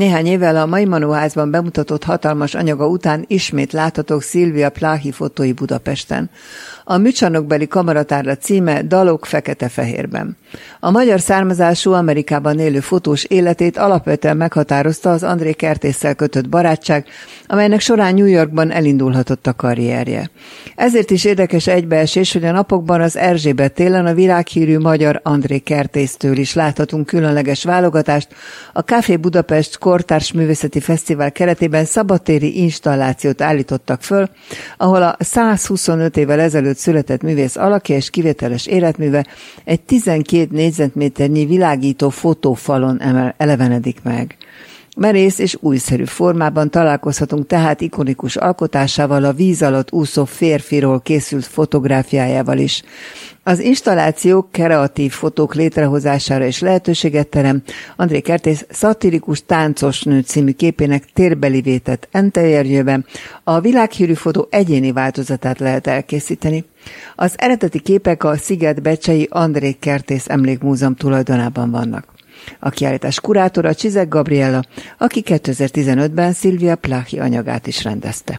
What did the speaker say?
Néhány évvel a Maimanó házban bemutatott hatalmas anyaga után ismét láthatók Silvia Plahi fotói Budapesten. A műcsarnokbeli kameratárla címe Dalok fekete-fehérben. A magyar származású Amerikában élő fotós életét alapvetően meghatározta az André Kertésszel kötött barátság, amelynek során New Yorkban elindulhatott a karrierje. Ezért is érdekes egybeesés, hogy a napokban az Erzsébet téren a világhírű magyar André Kertésztől is láthatunk különleges válogatást. A Café Budapest Kortárs Művészeti Fesztivál keretében szabadtéri installációt állítottak föl, ahol a 125 évvel ezelőtt született művész alakja és kivételes életműve egy 12 négyzetméternyi világító fotófalon elevenedik meg. Merész és újszerű formában találkozhatunk tehát ikonikus alkotásával, a víz alatt úszó férfiról készült fotográfiájával is. Az installáció kreatív fotók létrehozására is lehetőséget terem. André Kertész szatirikus táncos nő című képének térbeli vétett enterjében a világhírű fotó egyéni változatát lehet elkészíteni. Az eredeti képek a Sziget-becsei André Kertész Emlékmúzeum tulajdonában vannak. A kiállítás kurátora Csizek Gabriella, aki 2015-ben Silvia Plahi anyagát is rendezte.